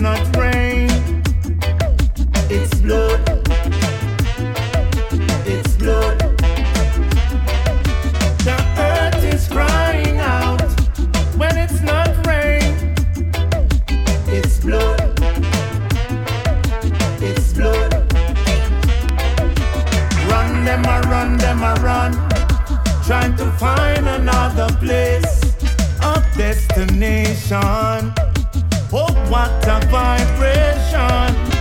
not rain, it's blood. It's blood. The earth is crying out when it's not rain. It's blood. It's blood. Run, them a run, them a run. Trying to find another place of destination. Oh, what a vibration.